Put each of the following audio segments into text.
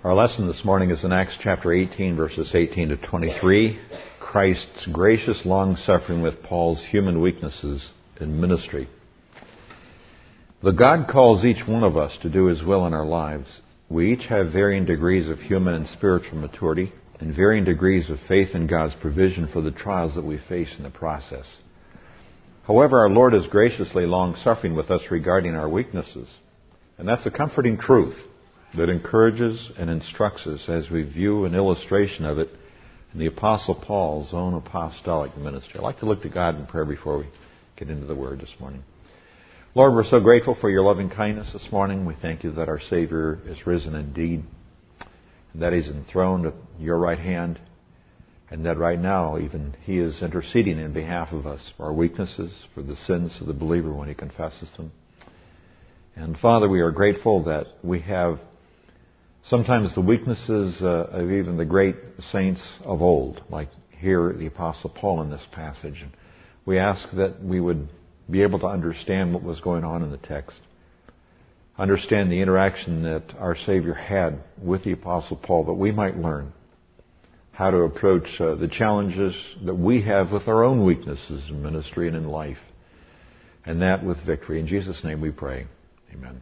Our lesson this morning is in Acts chapter 18, verses 18 to 23. Christ's gracious long-suffering with Paul's human weaknesses in ministry. Though God calls each one of us to do His will in our lives, we each have varying degrees of human and spiritual maturity and varying degrees of faith in God's provision for the trials that we face in the process. However, our Lord is graciously long-suffering with us regarding our weaknesses. And that's a comforting truth that encourages and instructs us as we view an illustration of it in the Apostle Paul's own apostolic ministry. I'd like to look to God in prayer before we get into the Word this morning. Lord, we're so grateful for your loving kindness this morning. We thank you that our Savior is risen indeed, and that He's enthroned at your right hand, and that right now even He is interceding in behalf of us for our weaknesses, for the sins of the believer when he confesses them. And Father, we are grateful that we have sometimes the weaknesses of even the great saints of old, like here the Apostle Paul in this passage. And we ask that we would be able to understand what was going on in the text, understand the interaction that our Savior had with the Apostle Paul, that we might learn how to approach the challenges that we have with our own weaknesses in ministry and in life, and that with victory. In Jesus' name we pray. Amen.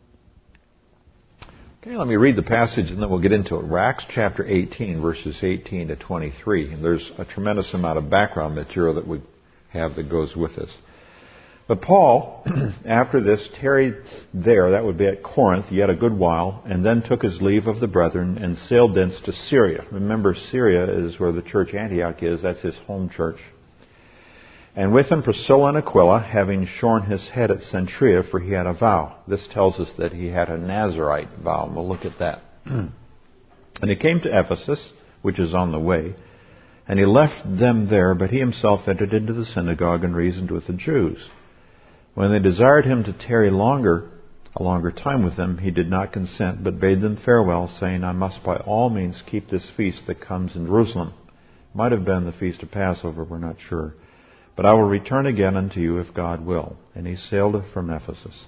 Okay, let me read the passage and then we'll get into it. We're Acts chapter 18, verses 18 to 23. And there's a tremendous amount of background material that we have that goes with this. But Paul, after this, tarried there, that would be at Corinth, yet a good while, and then took his leave of the brethren and sailed thence to Syria. Remember, Syria is where the church Antioch is. That's his home church. And with him Priscilla and Aquila, having shorn his head at Cenchrea, for he had a vow. This tells us that he had a Nazirite vow. We'll look at that. And he came to Ephesus, which is on the way, and he left them there, but he himself entered into the synagogue and reasoned with the Jews. When they desired him to tarry a longer time with them, he did not consent, but bade them farewell, saying, I must by all means keep this feast that comes in Jerusalem. Might have been the feast of Passover, we're not sure. But I will return again unto you if God will. And he sailed from Ephesus.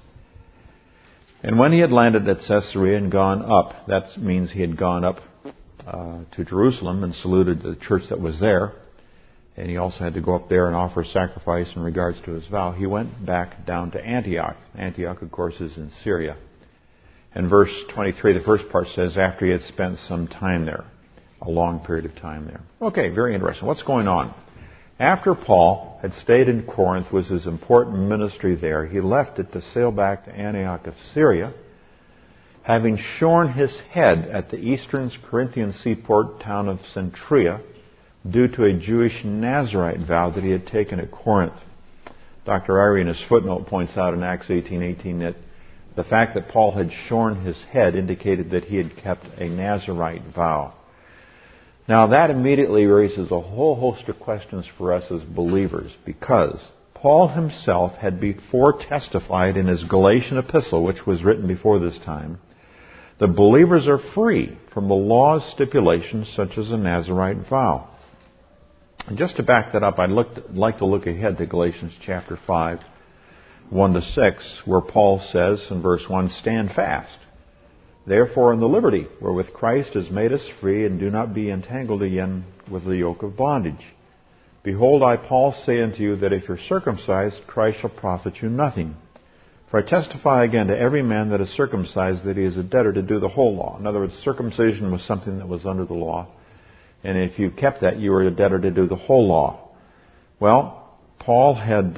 And when he had landed at Caesarea and gone up, that means he had gone up to Jerusalem and saluted the church that was there. And he also had to go up there and offer sacrifice in regards to his vow. He went back down to Antioch. Antioch, of course, is in Syria. And verse 23, the first part says, after he had spent some time there, a long period of time there. Okay, very interesting. What's going on? After Paul had stayed in Corinth, was his important ministry there, he left it to sail back to Antioch of Syria, having shorn his head at the eastern Corinthian seaport town of Cenchrea due to a Jewish Nazirite vow that he had taken at Corinth. Dr. Irie in his footnote points out in Acts 18:18 that the fact that Paul had shorn his head indicated that he had kept a Nazirite vow. Now that immediately raises a whole host of questions for us as believers, because Paul himself had before testified in his Galatian epistle, which was written before this time, that believers are free from the law's stipulations such as a Nazirite vow. And just to back that up, I'd like to look ahead to Galatians chapter 5, 1-6, where Paul says in verse 1, stand fast. Therefore, in the liberty wherewith Christ has made us free, and do not be entangled again with the yoke of bondage. Behold, I, Paul, say unto you that if you're circumcised, Christ shall profit you nothing. For I testify again to every man that is circumcised that he is a debtor to do the whole law. In other words, circumcision was something that was under the law. And if you kept that, you were a debtor to do the whole law. Well, Paul had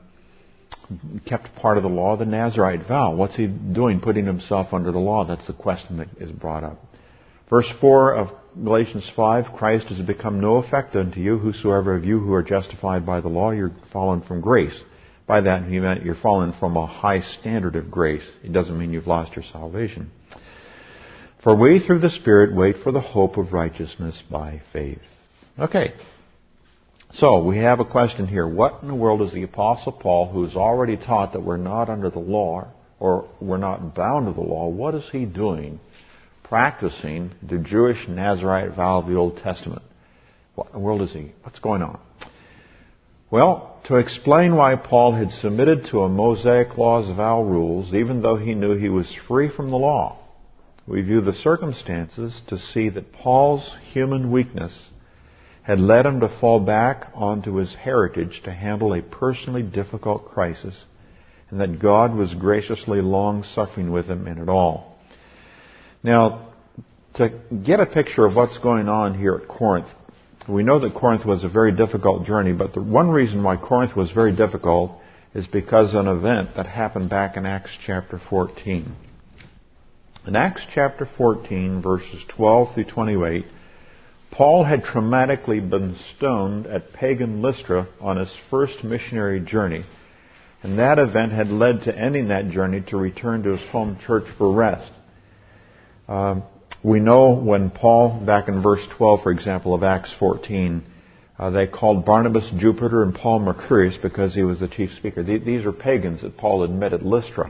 kept part of the law, the Nazirite vow. What's he doing, putting himself under the law? That's the question that is brought up. Verse 4 of Galatians 5, Christ has become no effect unto you, whosoever of you who are justified by the law, you're fallen from grace. By that he meant you're fallen from a high standard of grace. It doesn't mean you've lost your salvation. For we through the Spirit wait for the hope of righteousness by faith. Okay. So, we have a question here. What in the world is the Apostle Paul, who's already taught that we're not under the law, or we're not bound to the law, what is he doing practicing the Jewish Nazirite vow of the Old Testament? What in the world is he? What's going on? Well, to explain why Paul had submitted to a Mosaic law's vow rules, even though he knew he was free from the law, we view the circumstances to see that Paul's human weakness had led him to fall back onto his heritage to handle a personally difficult crisis, and that God was graciously long-suffering with him in it all. Now, to get a picture of what's going on here at Corinth, we know that Corinth was a very difficult journey, but the one reason why Corinth was very difficult is because of an event that happened back in Acts chapter 14. In Acts chapter 14, verses 12 through 28, Paul had traumatically been stoned at pagan Lystra on his first missionary journey, and that event had led to ending that journey to return to his home church for rest. We know when Paul, back in verse 12, for example, of Acts 14, they called Barnabas Jupiter and Paul Mercurius because he was the chief speaker. These are pagans that Paul had met at Lystra.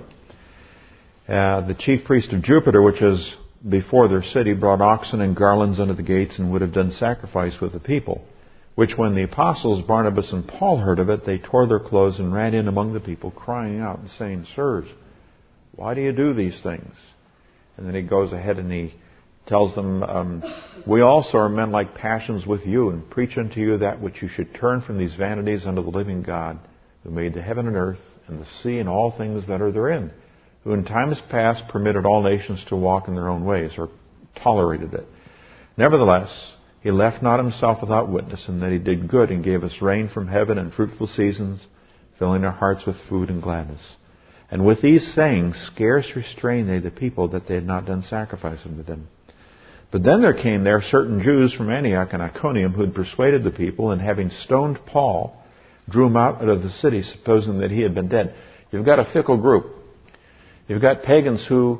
The chief priest of Jupiter, which is before their city, brought oxen and garlands unto the gates and would have done sacrifice with the people, which when the apostles Barnabas and Paul heard of it, they tore their clothes and ran in among the people, crying out and saying, Sirs, why do you do these things? And then he goes ahead and he tells them, we also are men like passions with you, and preach unto you that which you should turn from these vanities unto the living God, who made the heaven and earth, and the sea, and all things that are therein, who in times past permitted all nations to walk in their own ways, or tolerated it. Nevertheless, he left not himself without witness, in that he did good, and gave us rain from heaven and fruitful seasons, filling our hearts with food and gladness. And with these sayings scarce restrained they the people, that they had not done sacrifice unto them. But then there came there certain Jews from Antioch and Iconium, who had persuaded the people, and having stoned Paul, drew him out of the city, supposing that he had been dead. You've got a fickle group. You've got pagans who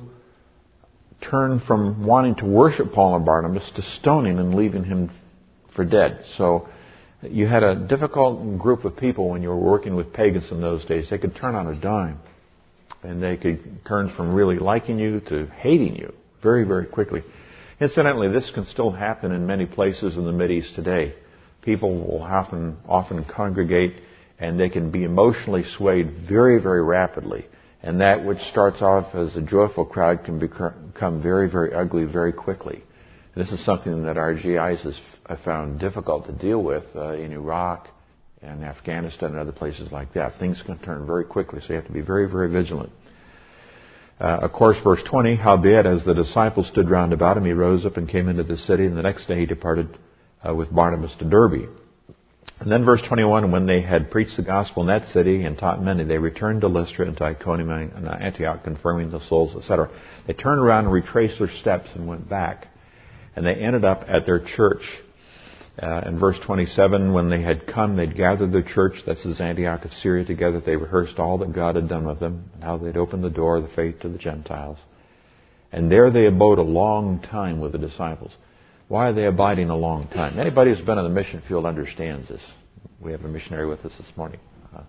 turn from wanting to worship Paul and Barnabas to stoning and leaving him for dead. So you had a difficult group of people when you were working with pagans in those days. They could turn on a dime, and they could turn from really liking you to hating you very, very quickly. Incidentally, this can still happen in many places in the Mideast today. People will often congregate, and they can be emotionally swayed very, very rapidly. And that which starts off as a joyful crowd can become very, very ugly very quickly. And this is something that our GIs have found difficult to deal with in Iraq and Afghanistan and other places like that. Things can turn very quickly, so you have to be very, very vigilant. Of course, verse 20, howbeit, as the disciples stood round about him, he rose up and came into the city, and the next day he departed with Barnabas to Derbe. And then verse 21, when they had preached the gospel in that city and taught many, they returned to Lystra and to Iconium and Antioch, confirming the souls, etc. They turned around and retraced their steps and went back. And they ended up at their church. In verse 27, when they had come, they'd gathered their church, that's as Antioch of Syria, together. They rehearsed all that God had done with them, and how they'd opened the door of the faith to the Gentiles. And there they abode a long time with the disciples. Why are they abiding a long time? Anybody who's been in the mission field understands this. We have a missionary with us this morning.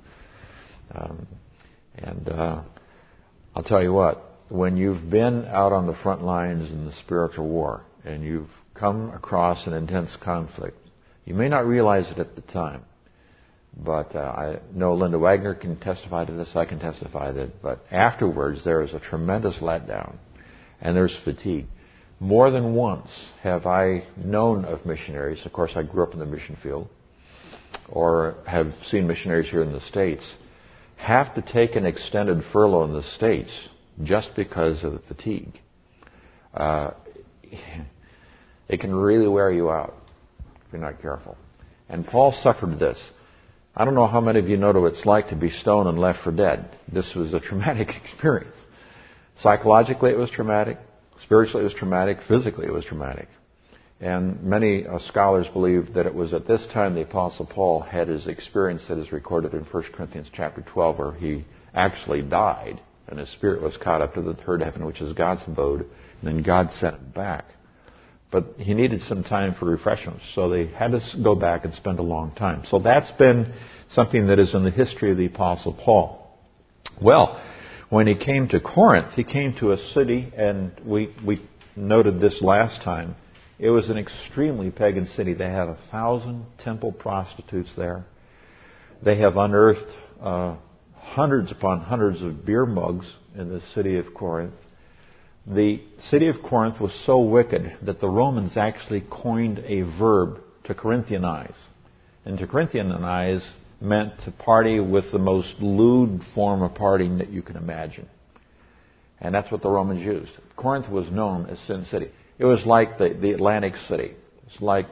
I'll tell you what, when you've been out on the front lines in the spiritual war, and you've come across an intense conflict, you may not realize it at the time. But I know Linda Wagner can testify to this. I can testify that. But afterwards, there is a tremendous letdown, and there's fatigue. More than once have I known of missionaries. Of course, I grew up in the mission field, or have seen missionaries here in the States have to take an extended furlough in the States just because of the fatigue. It can really wear you out if you're not careful. And Paul suffered this. I don't know how many of you know what it's like to be stoned and left for dead. This was a traumatic experience. Psychologically, it was traumatic. Spiritually, it was traumatic. Physically, it was traumatic. And many scholars believe that it was at this time the Apostle Paul had his experience that is recorded in 1 Corinthians chapter 12, where he actually died, and his spirit was caught up to the third heaven, which is God's abode, and then God sent him back. But he needed some time for refreshment, so they had to go back and spend a long time. So that's been something that is in the history of the Apostle Paul. Well, when he came to Corinth, he came to a city, and we noted this last time. It was an extremely pagan city. They have 1,000 temple prostitutes there. They have unearthed hundreds upon hundreds of beer mugs in the city of Corinth. The city of Corinth was so wicked that the Romans actually coined a verb to Corinthianize. And to Corinthianize meant to party with the most lewd form of partying that you can imagine. And that's what the Romans used. Corinth was known as Sin City. It was like the Atlantic City. It's like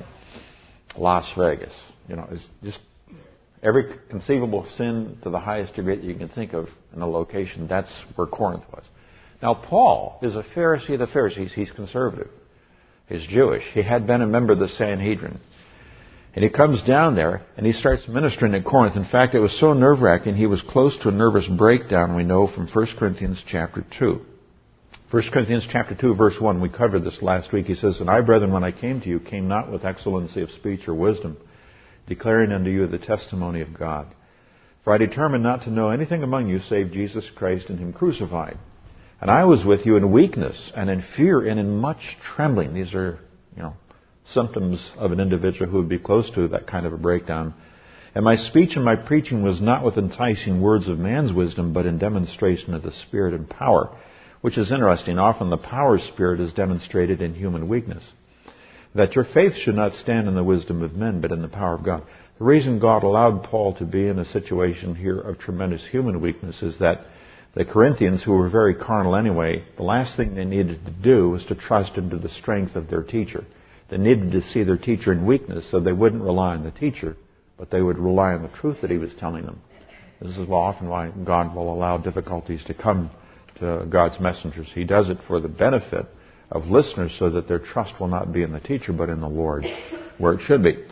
Las Vegas. It's just every conceivable sin to the highest degree that you can think of in a location. That's where Corinth was. Now, Paul is a Pharisee of the Pharisees. He's conservative. He's Jewish. He had been a member of the Sanhedrin. And he comes down there and he starts ministering at Corinth. In fact, it was so nerve-wracking, he was close to a nervous breakdown, we know, from 1 Corinthians chapter 2. 1 Corinthians chapter 2, verse 1, we covered this last week. He says, "And I, brethren, when I came to you, came not with excellency of speech or wisdom, declaring unto you the testimony of God. For I determined not to know anything among you save Jesus Christ and Him crucified. And I was with you in weakness and in fear and in much trembling." These are, symptoms of an individual who would be close to that kind of a breakdown. "And my speech and my preaching was not with enticing words of man's wisdom, but in demonstration of the Spirit and power." Which is interesting. Often the power spirit is demonstrated in human weakness. "That your faith should not stand in the wisdom of men, but in the power of God." The reason God allowed Paul to be in a situation here of tremendous human weakness is that the Corinthians, who were very carnal anyway, the last thing they needed to do was to trust into the strength of their teacher. They needed to see their teacher in weakness, so they wouldn't rely on the teacher, but they would rely on the truth that he was telling them. This is often why God will allow difficulties to come to God's messengers. He does it for the benefit of listeners so that their trust will not be in the teacher, but in the Lord, where it should be.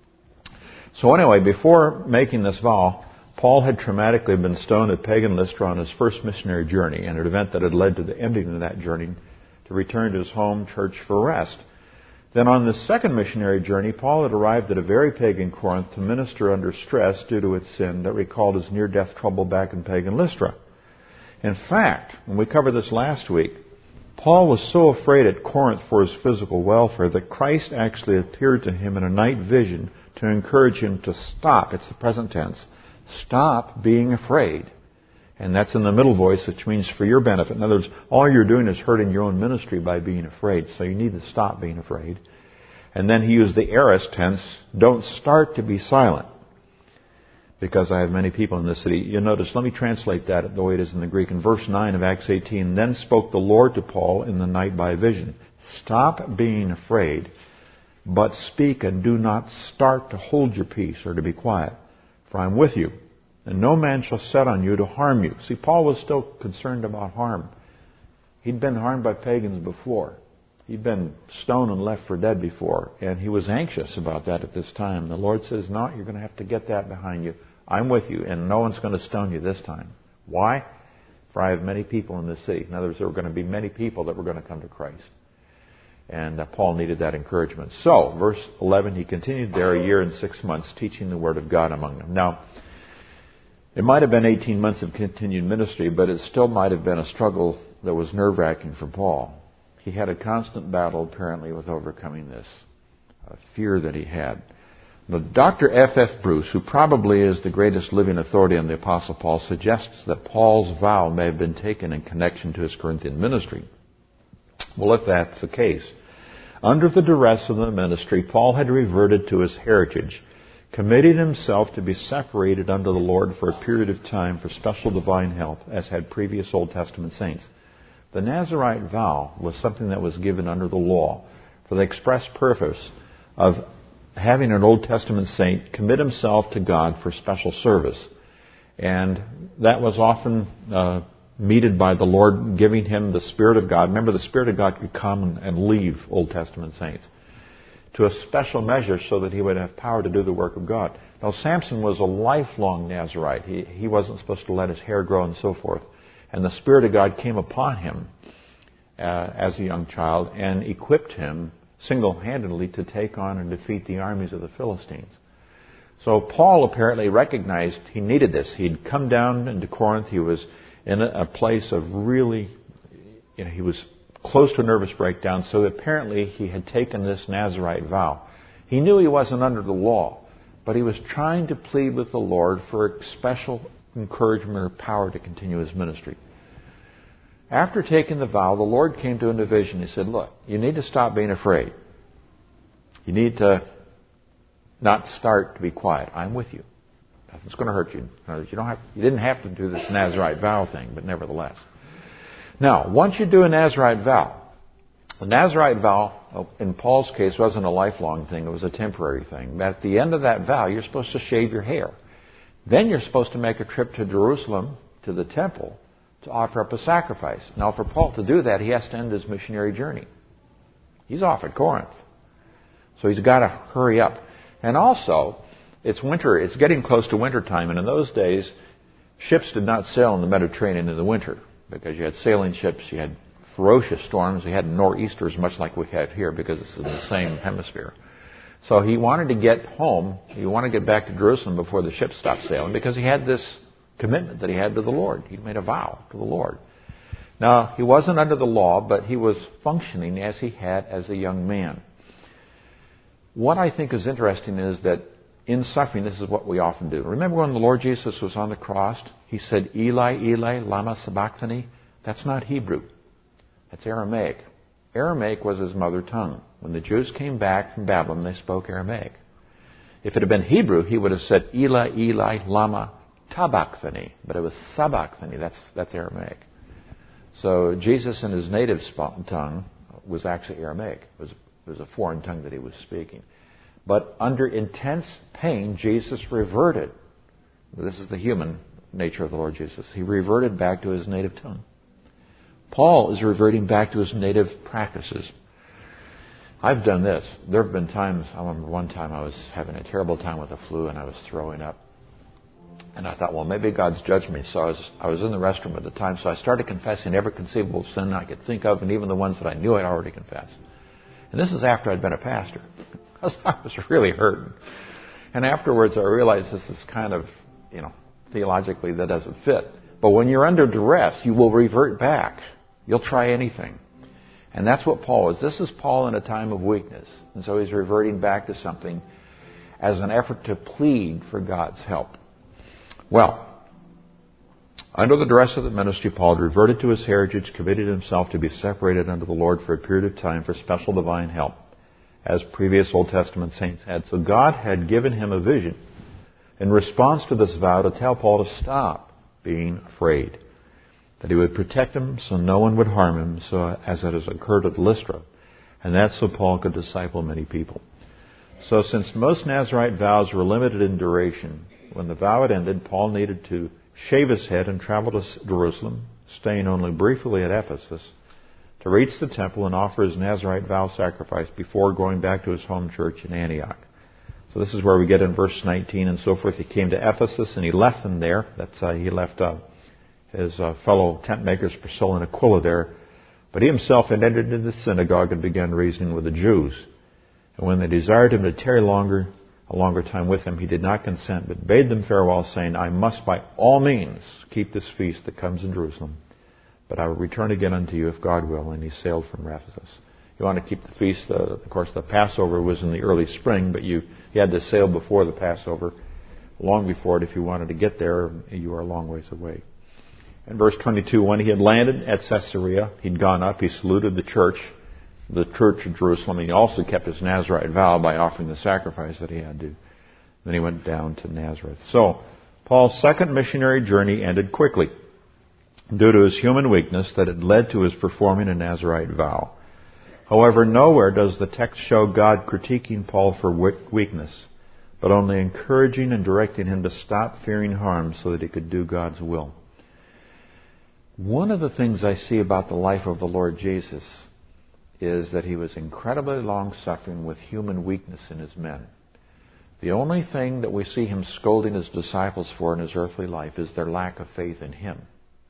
So anyway, before making this vow, Paul had traumatically been stoned at pagan Lystra on his first missionary journey, an event that had led to the ending of that journey to return to his home church for rest. Then on the second missionary journey, Paul had arrived at a very pagan Corinth to minister under stress due to its sin that recalled his near-death trouble back in pagan Lystra. In fact, when we covered this last week, Paul was so afraid at Corinth for his physical welfare that Christ actually appeared to him in a night vision to encourage him to stop. It's the present tense. Stop being afraid. And that's in the middle voice, which means for your benefit. In other words, all you're doing is hurting your own ministry by being afraid. So you need to stop being afraid. And then he used the aorist tense, "Don't start to be silent, because I have many people in this city." You'll notice, let me translate that the way it is in the Greek. In verse 9 of Acts 18, "Then spoke the Lord to Paul in the night by vision. Stop being afraid, but speak and do not start to hold your peace or to be quiet. For I am with you, and no man shall set on you to harm you." See, Paul was still concerned about harm. He'd been harmed by pagans before. He'd been stoned and left for dead before, and he was anxious about that at this time. The Lord says, "No, you're going to have to get that behind you. I'm with you, and no one's going to stone you this time." Why? "For I have many people in this city." In other words, there were going to be many people that were going to come to Christ. And Paul needed that encouragement. So, verse 11, he continued there a year and 6 months, teaching the Word of God among them. Now, it might have been 18 months of continued ministry, but it still might have been a struggle that was nerve-wracking for Paul. He had a constant battle, apparently, with overcoming this fear that he had. Now, Dr. F.F. Bruce, who probably is the greatest living authority on the Apostle Paul, suggests that Paul's vow may have been taken in connection to his Corinthian ministry. Well, if that's the case, under the duress of the ministry, Paul had reverted to his heritage, committing himself to be separated unto the Lord for a period of time for special divine help, as had previous Old Testament saints. The Nazirite vow was something that was given under the law for the express purpose of having an Old Testament saint commit himself to God for special service. And that was often meted by the Lord giving him the Spirit of God. Remember, the Spirit of God could come and leave Old Testament saints to a special measure so that he would have power to do the work of God. Now, Samson was a lifelong Nazirite. He wasn't supposed to let his hair grow and so forth. And the Spirit of God came upon him as a young child and equipped him single-handedly to take on and defeat the armies of the Philistines. So Paul apparently recognized he needed this. He'd come down into Corinth. He was in a place of really, he was close to a nervous breakdown, so apparently he had taken this Nazirite vow. He knew he wasn't under the law, but he was trying to plead with the Lord for special encouragement or power to continue his ministry. After taking the vow, the Lord came to him in a vision. He said, look, you need to stop being afraid. You need to not start to be quiet. I'm with you. Nothing's going to hurt you. You didn't have to do this Nazirite vow thing, but nevertheless. Now, once you do a Nazirite vow, the Nazirite vow, in Paul's case, wasn't a lifelong thing. It was a temporary thing. At the end of that vow, you're supposed to shave your hair. Then you're supposed to make a trip to Jerusalem, to the temple, to offer up a sacrifice. Now, for Paul to do that, he has to end his missionary journey. He's off at Corinth. So he's got to hurry up. And also, it's winter. It's getting close to winter time. And in those days, ships did not sail in the Mediterranean in the winter because you had sailing ships, you had ferocious storms, you had nor'easters much like we have here because it's in the same hemisphere. So he wanted to get home. He wanted to get back to Jerusalem before the ships stopped sailing because he had this commitment that he had to the Lord. He made a vow to the Lord. Now, he wasn't under the law, but he was functioning as he had as a young man. What I think is interesting is that in suffering, this is what we often do. Remember when the Lord Jesus was on the cross, he said, Eli, Eli, lama sabachthani? That's not Hebrew. That's Aramaic. Aramaic was his mother tongue. When the Jews came back from Babylon, they spoke Aramaic. If it had been Hebrew, he would have said, Eli, Eli, lama tabachthani. But it was sabachthani. That's Aramaic. So Jesus in his native tongue was actually Aramaic. It was a foreign tongue that he was speaking. But under intense pain, Jesus reverted. This is the human nature of the Lord Jesus. He reverted back to his native tongue. Paul is reverting back to his native practices. I've done this. There have been times, I remember one time I was having a terrible time with the flu and I was throwing up. And I thought, well, maybe God's judged me. So I was in the restroom at the time, so I started confessing every conceivable sin I could think of, and even the ones that I knew I'd already confessed. And this is after I'd been a pastor. I was really hurting. And afterwards I realized this is kind of, theologically that doesn't fit. But when you're under duress, you will revert back. You'll try anything. And that's what Paul is. This is Paul in a time of weakness. And so he's reverting back to something as an effort to plead for God's help. Well, under the duress of the ministry, Paul reverted to his heritage, committed himself to be separated unto the Lord for a period of time for special divine help, as previous Old Testament saints had. So God had given him a vision in response to this vow to tell Paul to stop being afraid, that he would protect him so no one would harm him, so as it has occurred at Lystra, and that's so Paul could disciple many people. So since most Nazirite vows were limited in duration, when the vow had ended, Paul needed to shave his head and travel to Jerusalem, staying only briefly at Ephesus, to reach the temple and offer his Nazirite vow sacrifice before going back to his home church in Antioch. So this is where we get in verse 19 and so forth. He came to Ephesus and he left them there. He left his fellow tent makers, Priscilla and Aquila, there. But he himself had entered into the synagogue and began reasoning with the Jews. And when they desired him to tarry a longer time with him, he did not consent, but bade them farewell, saying, I must by all means keep this feast that comes in Jerusalem, but I will return again unto you if God will. And he sailed from Ephesus. You want to keep the feast. Of course, the Passover was in the early spring, but you had to sail before the Passover, long before it. If you wanted to get there, you were a long ways away. In verse 22, when he had landed at Caesarea, he'd gone up, he saluted the church of Jerusalem, and he also kept his Nazirite vow by offering the sacrifice that he had to. Then he went down to Nazareth. So, Paul's second missionary journey ended quickly due to his human weakness that had led to his performing a Nazirite vow. However, nowhere does the text show God critiquing Paul for weakness, but only encouraging and directing him to stop fearing harm so that he could do God's will. One of the things I see about the life of the Lord Jesus is that he was incredibly long-suffering with human weakness in his men. The only thing that we see him scolding his disciples for in his earthly life is their lack of faith in him.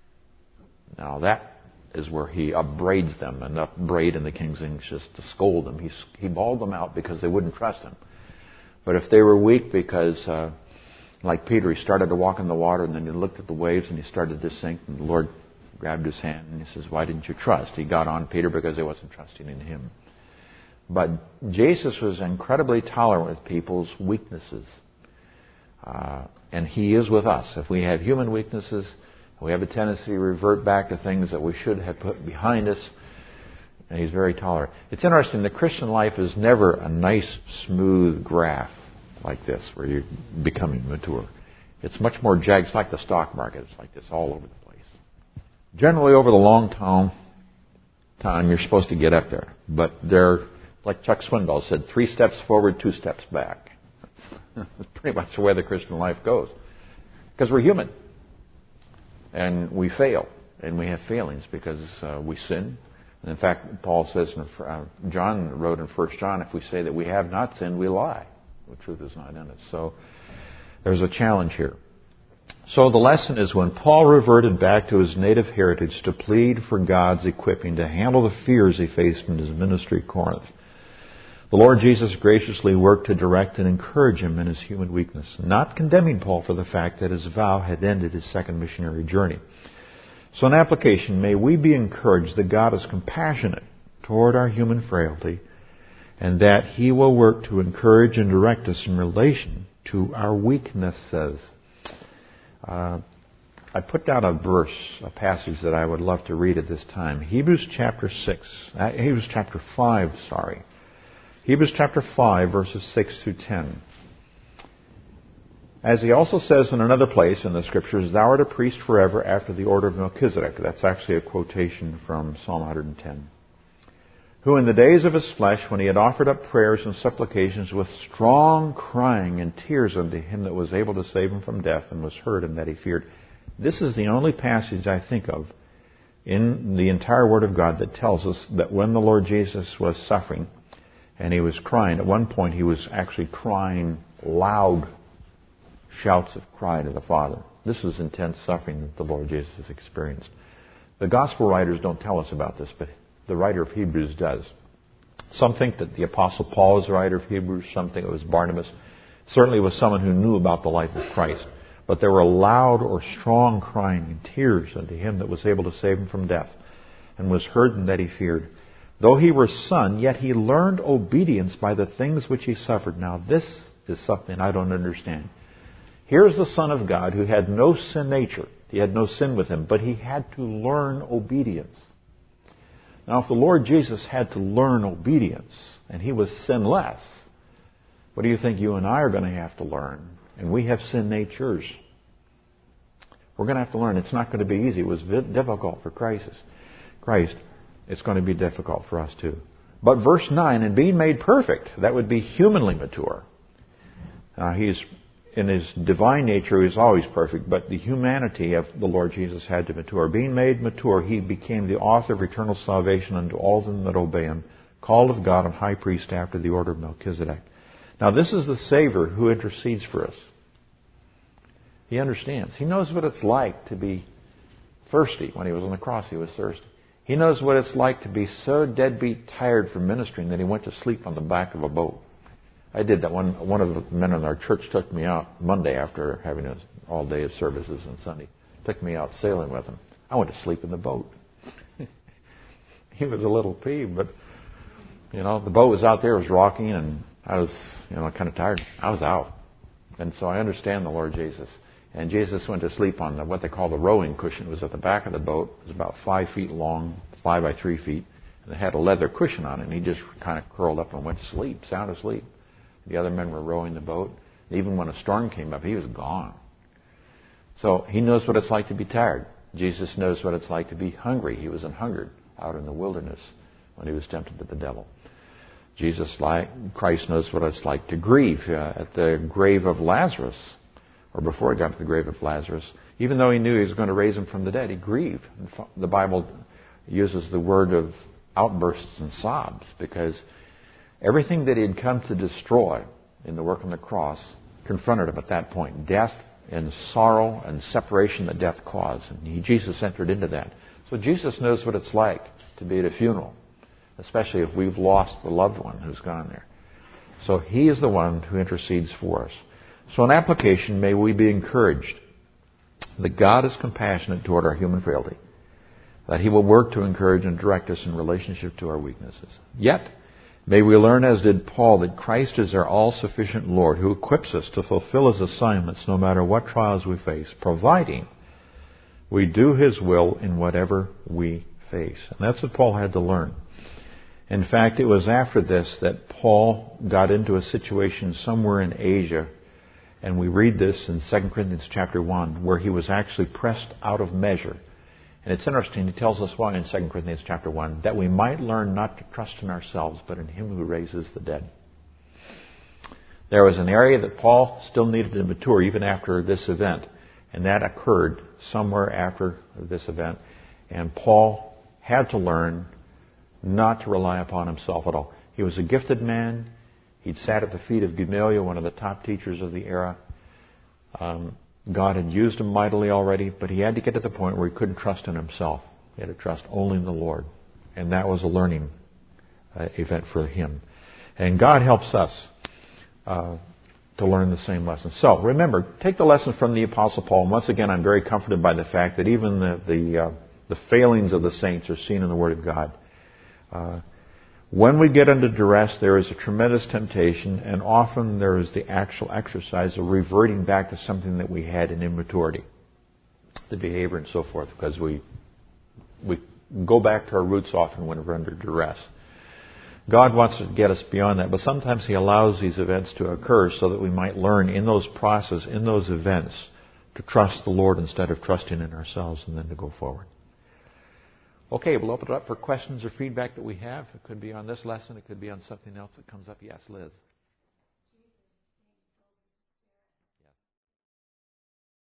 Now that is where he upbraids them, and upbraid in the King's English is to scold them. He bawled them out because they wouldn't trust him. But if they were weak because, like Peter, he started to walk in the water and then he looked at the waves and he started to sink, and the Lord grabbed his hand and he says, why didn't you trust? He got on Peter because he wasn't trusting in him. But Jesus was incredibly tolerant with people's weaknesses. And he is with us. If we have human weaknesses, We have a tendency to revert back to things that we should have put behind us. And He's very tolerant. It's interesting, the Christian life is never a nice, smooth graph like this, where you're becoming mature. It's much more jagged. It's like the stock market. It's like this all over the place. Generally, over the long time, you're supposed to get up there. But they're, like Chuck Swindoll said, 3 steps forward, 2 steps back. That's pretty much the way the Christian life goes. Because we're human. And we fail. And we have failings because we sin. And in fact, Paul says, John wrote in 1 John, if we say that we have not sinned, we lie. The truth is not in us. So there's a challenge here. So the lesson is when Paul reverted back to his native heritage to plead for God's equipping to handle the fears he faced in his ministry at Corinth, the Lord Jesus graciously worked to direct and encourage him in his human weakness, not condemning Paul for the fact that his vow had ended his second missionary journey. So in application, may we be encouraged that God is compassionate toward our human frailty and that He will work to encourage and direct us in relation to our weaknesses. I put down a verse, a passage that I would love to read at this time. Hebrews chapter 5, Hebrews chapter 5, verses 6 through 10. As he also says in another place in the Scriptures, Thou art a priest forever after the order of Melchizedek. That's actually a quotation from Psalm 110. Who in the days of his flesh, when he had offered up prayers and supplications with strong crying and tears unto Him that was able to save him from death, and was heard and that he feared. This is the only passage I think of in the entire Word of God that tells us that when the Lord Jesus was suffering and He was crying, at one point He was actually crying loud shouts of cry to the Father. This is intense suffering that the Lord Jesus has experienced. The Gospel writers don't tell us about this, but the writer of Hebrews does. Some think that the Apostle Paul was the writer of Hebrews. Some think it was Barnabas. Certainly it was someone who knew about the life of Christ. But there were loud or strong crying and tears unto Him that was able to save him from death, and was heard and that he feared. Though He were Son, yet He learned obedience by the things which He suffered. Now this is something I don't understand. Here's the Son of God who had no sin nature. He had no sin with Him, but He had to learn obedience. Now, if the Lord Jesus had to learn obedience, and He was sinless, what do you think you and I are going to have to learn? And we have sin natures. We're going to have to learn. It's not going to be easy. It was difficult for Christ. It's going to be difficult for us too. But verse 9, and being made perfect, that would be humanly mature. He's in His divine nature, He was always perfect, but the humanity of the Lord Jesus had to mature. Being made mature, He became the author of eternal salvation unto all them that obey Him, called of God and high priest after the order of Melchizedek. Now this is the Savior who intercedes for us. He understands. He knows what it's like to be thirsty. When He was on the cross, He was thirsty. He knows what it's like to be so deadbeat tired from ministering that He went to sleep on the back of a boat. I did that. One of the men in our church took me out Monday after having an all day of services and Sunday. Took me out sailing with him. I went to sleep in the boat. He was a little peeved, but the boat was out there, it was rocking, and I was kind of tired. I was out. And so I understand the Lord Jesus. And Jesus went to sleep on what they call the rowing cushion. It was at the back of the boat. It was about 5 feet long, 5 by 3 feet. And it had a leather cushion on it. And he just kind of curled up and went to sleep, sound asleep. The other men were rowing the boat. Even when a storm came up, he was gone. So He knows what it's like to be tired. Jesus knows what it's like to be hungry. He was hungered out in the wilderness when He was tempted of the devil. Christ knows what it's like to grieve at the grave of Lazarus, or before He got to the grave of Lazarus. Even though He knew He was going to raise him from the dead, He grieved. The Bible uses the word of outbursts and sobs because everything that He had come to destroy in the work on the cross confronted Him at that point. Death and sorrow and separation that death caused. And Jesus entered into that. So Jesus knows what it's like to be at a funeral, especially if we've lost the loved one who's gone there. So He is the one who intercedes for us. So in application, may we be encouraged that God is compassionate toward our human frailty, that He will work to encourage and direct us in relationship to our weaknesses. Yet, may we learn, as did Paul, that Christ is our all-sufficient Lord who equips us to fulfill His assignments no matter what trials we face, providing We do His will in whatever we face. And that's what Paul had to learn. In fact, it was after this that Paul got into a situation somewhere in Asia, and we read this in 2 Corinthians chapter 1, where he was actually pressed out of measure. And it's interesting, he tells us why in 2 Corinthians chapter 1, that we might learn not to trust in ourselves, but in Him who raises the dead. There was an area that Paul still needed to mature even after this event, and that occurred somewhere after this event. And Paul had to learn not to rely upon himself at all. He was a gifted man. He'd sat at the feet of Gamaliel, one of the top teachers of the era. God had used him mightily already, but he had to get to the point where he couldn't trust in himself. He had to trust only in the Lord. And that was a learning event for him. And God helps us to learn the same lesson. So, remember, take the lesson from the Apostle Paul. And once again, I'm very comforted by the fact that even the failings of the saints are seen in the Word of God. When we get under duress, there is a tremendous temptation, and often there is the actual exercise of reverting back to something that we had in immaturity, the behavior and so forth, because we go back to our roots often when we're under duress. God wants to get us beyond that, but sometimes He allows these events to occur so that we might learn in those processes, in those events, to trust the Lord instead of trusting in ourselves, and then to go forward. Okay, we'll open it up for questions or feedback that we have. It could be on this lesson. It could be on something else that comes up. Yes, Liz.